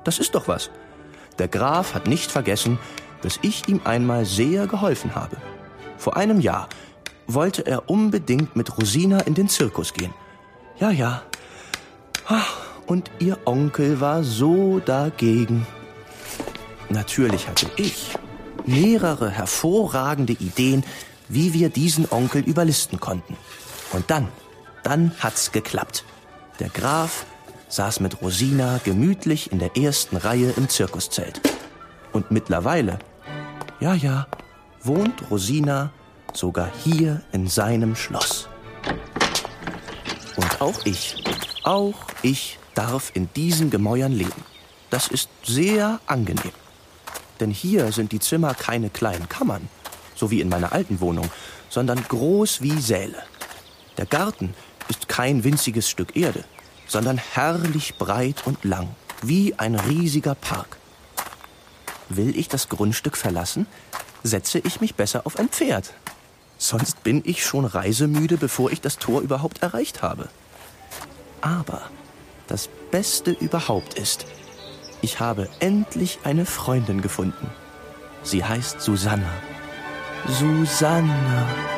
Das ist doch was. Der Graf hat nicht vergessen, dass ich ihm einmal sehr geholfen habe. Vor einem Jahr wollte er unbedingt mit Rosina in den Zirkus gehen. Ja. Und ihr Onkel war so dagegen. Natürlich hatte ich mehrere hervorragende Ideen, wie wir diesen Onkel überlisten konnten. Und dann hat's geklappt. Der Graf saß mit Rosina gemütlich in der ersten Reihe im Zirkuszelt. Und mittlerweile, wohnt Rosina sogar hier in seinem Schloss. Und auch ich darf in diesen Gemäuern leben. Das ist sehr angenehm. Denn hier sind die Zimmer keine kleinen Kammern, so wie in meiner alten Wohnung, sondern groß wie Säle. Der Garten ist kein winziges Stück Erde, sondern herrlich breit und lang, wie ein riesiger Park. Will ich das Grundstück verlassen, setze ich mich besser auf ein Pferd. Sonst bin ich schon reisemüde, bevor ich das Tor überhaupt erreicht habe. Aber das Beste überhaupt ist, ich habe endlich eine Freundin gefunden. Sie heißt Susanna. Susanna.